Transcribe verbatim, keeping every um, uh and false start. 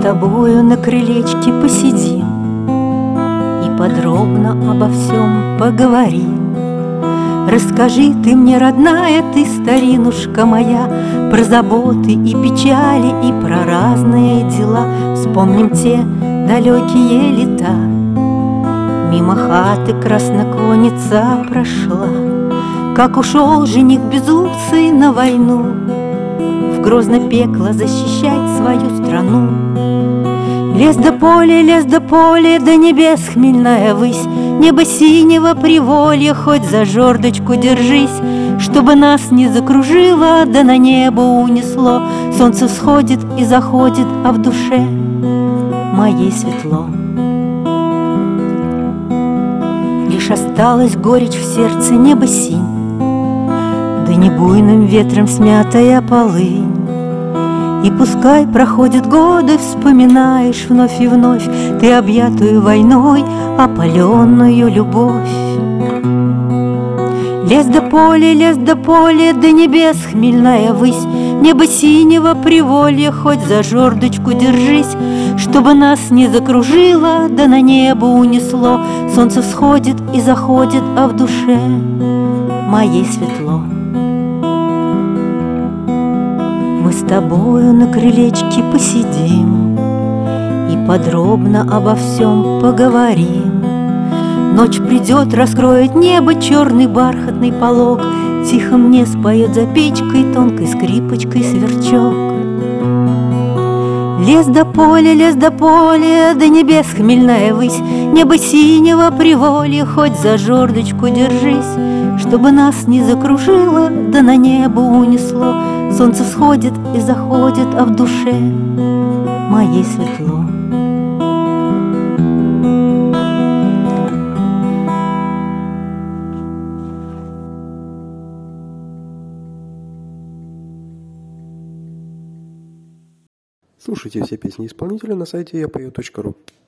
тобою на крылечке посидим и подробно обо всем поговорим. Расскажи ты мне, родная, ты, старинушка моя, про заботы и печали, и про разные дела. Вспомним те далекие лета. Мимо хаты красноконница прошла, как ушел жених безусый на войну, в грозное пекло защищать свою страну. Лес да поле, лес да поле, до небес хмельная высь, небо синего приволья, хоть за жердочку держись, чтобы нас не закружило, да на небо унесло. Солнце всходит и заходит, а в душе моей светло. Лишь осталась горечь в сердце, небо синь, да не буйным ветром смятая полынь. И пускай проходят годы, вспоминаешь вновь и вновь ты объятую войной опаленную любовь. Лес да поле, лес да поле, до небес хмельная высь, небо синего приволья, хоть за жердочку держись, чтобы нас не закружило, да на небо унесло. Солнце всходит и заходит, а в душе моей светло. Мы с тобою на крылечке посидим и подробно обо всем поговорим. Ночь придет, раскроет небо черный бархатный полог, тихо мне споет за печкой тонкой скрипочкой сверчок. Лес да поле, лес да поле, до небес хмельная высь, небо синего приволья, хоть за жердочку держись, чтобы нас не закружило, да на небо унесло. Солнце всходит и заходит, а в душе моей светло. Слушайте все песни исполнителя на сайте я пою точка ру.